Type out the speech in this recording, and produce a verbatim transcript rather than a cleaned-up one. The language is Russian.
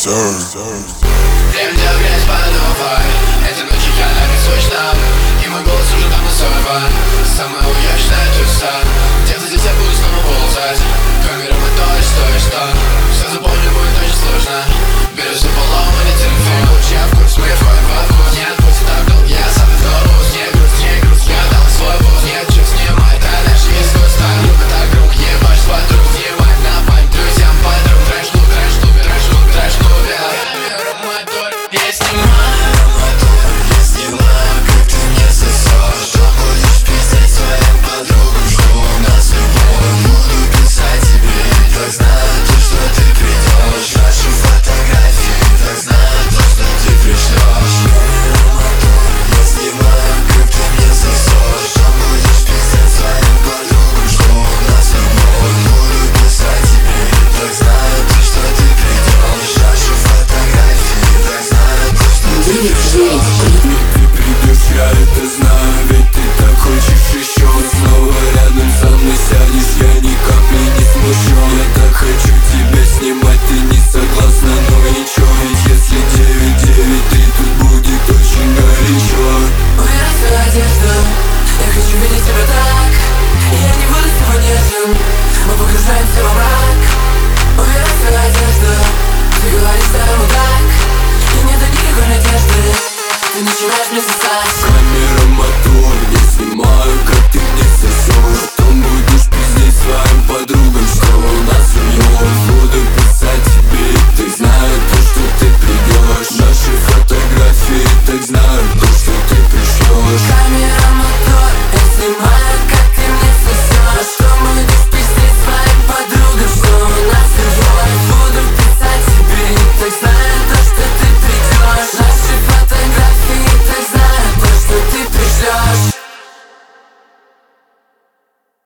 Время делать грязь подумай. Этой ночью я на песочном, и мой голос уже давно сорван. Самая уезженная туса, где-то здесь я буду снова ползать. Камера мы то и что и что. Все запомнить будет очень сложно. Берешь за поломанный телефон, лучи в курс, мы входим в вкус. Нет пути так долг, я сам в автобус. Не грусть, не грусть, я дал свой бус. Нет, что снимай, да дальше искусство. Любит так рук, ебашь с подруг. Снимай на память друзьям подруг. Трэш-клуб, трэш-клуб, трэш-клуб, трэш-клуб. Камера мотор, я снимаю мотор, я снимаю, как ты мне сосешь. Что будешь писать своим подругам, что у нас любовь. Буду писать тебе, так знаю то, что ты придешь. Наши фотографии, так знаю то, что ты пришлешь. Камера мотор, я снимаю, как ты мне сосешь. Что будешь писать своим подругам, что у нас любовь. Буду писать тебе, так знаю то, что ты придешь. Наши фотографии, так знаю то, что ты пришлешь. Ты придешь, я это знаю, ведь ты так хочешь еще. Снова рядом со мной сядешь, я ни капли не смущен. Я так хочу тебя снимать, ты не согласна, ну и чё? Ведь если девять девять три, тут будет очень горячо. Убирай свою одежду, я хочу видеть тебя так. Я не буду с тобой нежным, мы погружаемся во мрак. Убирай свою одежду, ты говоришь, что я мудак. И нету никакой надежды, ты начинаешь мне сосать. Камера мотор, я снимаю, как ты мне сосешь. Потом будешь пиздеть своим подругам, что у нас любовь. Буду писать тебе, так знаю то, что ты придешь. Наши фотографии, так знаю то, что ты пришлешь. Камера мотор, я снимаю, как ты мне сосешь. Что будешь пиздеть своим подругам, что у нас любовь. Буду писать тебе, так знаю то, что ты придешь. Наши фотографии, так знаю то, что ты пришлешь.